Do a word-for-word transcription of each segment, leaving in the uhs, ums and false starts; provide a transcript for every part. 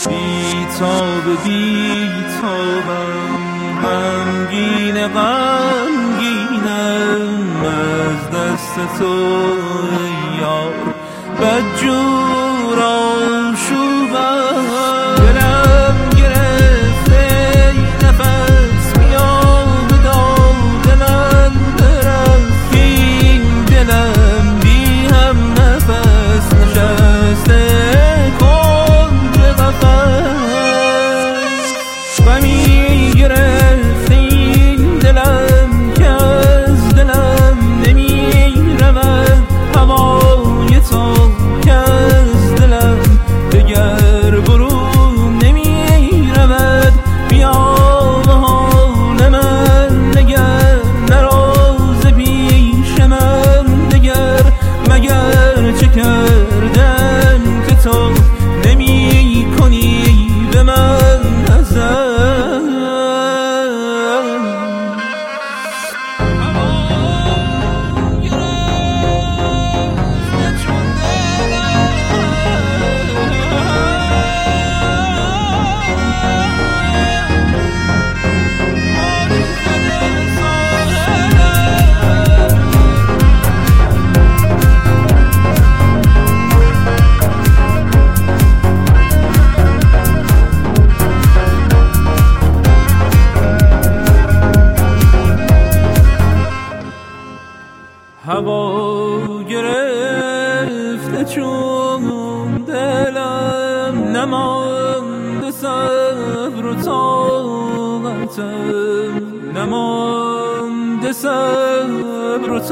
بی تاب بی تابم غمگین غمگینم از دست تو یار بدجور آشوبم دلم گرفته نفس میاد داد من برست این دلم بی هم نفس نشسته کند قفس غمی گرفته این دلم که از دلم نمی رود هوای تو که از دلم دگر برون نمی رود بیا و حال من نگر نراز پیش من دگر مگر چه کردم که تو نمی کنی به من نظر هوا گرفته چون دلم نمانده صبر و طاقتم نمانده صبر و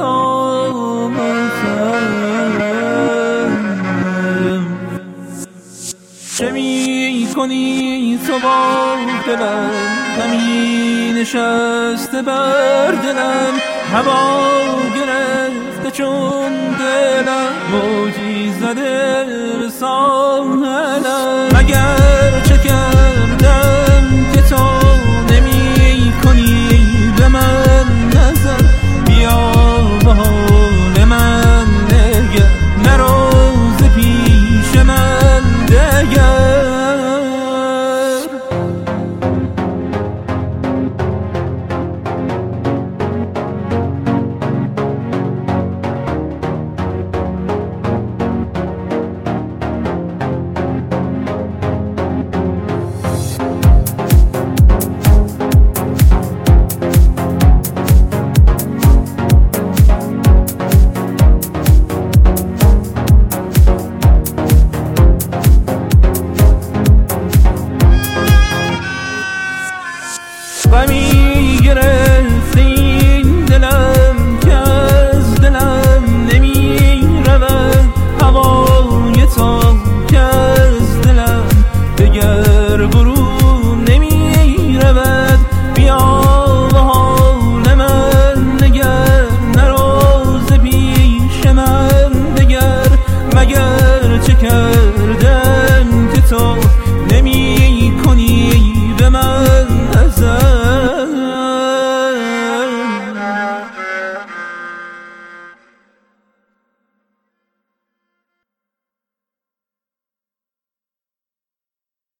طاقتم چه می کنی تو با دلم همی نشسته بر دلم هوا گرفته چون دلم موجی زده به ساحلم مگر چه کردم که تو نمی کنی به من نظر بیا به حال من نگر نراز پیش من دگر غمی گرفته این دلم که از دلم نمی رود هوای تو که از دلم دگر برون